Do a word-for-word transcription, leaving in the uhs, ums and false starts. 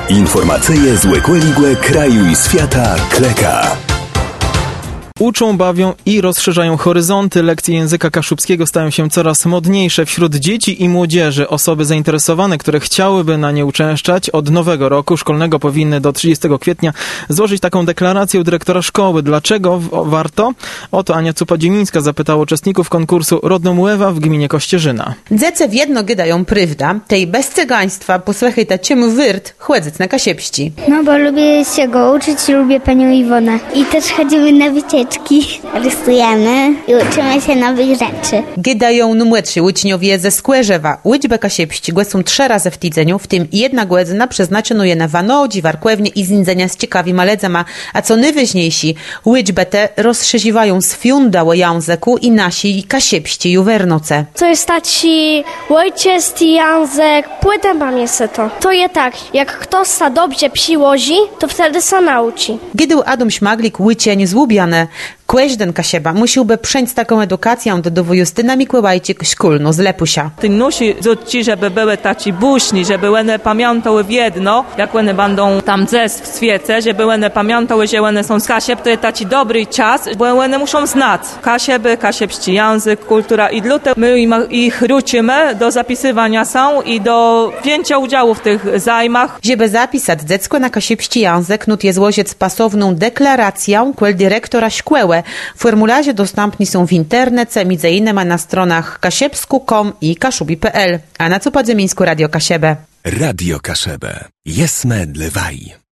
Informacyje z Łekłe kraju i świata Kleka. Uczą, bawią i rozszerzają horyzonty. Lekcje języka kaszubskiego stają się coraz modniejsze wśród dzieci i młodzieży. Osoby zainteresowane, które chciałyby na nie uczęszczać, od nowego roku szkolnego powinny do trzydziestego kwietnia złożyć taką deklarację u dyrektora szkoły. Dlaczego warto? Oto Ania Cupa-Dziemińska zapytała uczestników konkursu Rodnomuewa w gminie Kościerzyna. Dzece w jedno gydają prywda, tej bez cygaństwa posłuchaj ta ciemu wyrt, chłedzec na kasiepści. No bo lubię się go uczyć i lubię panią Iwonę. I też chodzimy na wycieczki. Rysujemy i uczymy się nowych rzeczy. Gydają numłedsi uczniowie ze Skłerzewa. Łyczbę kasiepści głesą trzy razy w tydzieniu, w tym jedna głedzina przeznaczona je na wanodzi, warkłewnie i zindzenia z ciekawym maledzama, a co najważniejsi, łyczbę te rozszerzywają z fiundało języku i nasi kasiepści juwernoce. To jest taki ojciec i język, płytę mam jest to. To je tak, jak ktoś sa dobrze przyłoży, to wtedy sa nauczy. Gydył Adam Śmaglik łycień złubiane, Kłeźden Kasieba musiałby przejść taką edukację do do Justyna Mikołajczyk szkolno z Lepusia. Ty nosi ci, żeby były taci buśni, żeby one pamiętały w jedno, jak one będą tam zes w świece, żeby one pamiętały, że one są z Kasieb, to jest taci dobry czas, bo one muszą znać Kasieby, kasiebści język, kultura i dlatego my ich ruczymy do zapisywania są i do wzięcia udziału w tych zajmach. Żeby zapisać dziecko na kasiebści język, nut je złożyć pasowną deklarację kwel dyrektora szkoły. Formularze dostępni są w internecie, między innymi na stronach kasiebsku kropka com i kaszubi kropka pe el. A na Cupa-Dziemińsku Radio Kasiebę. Radio Kasiebę. Jesme dlewaj.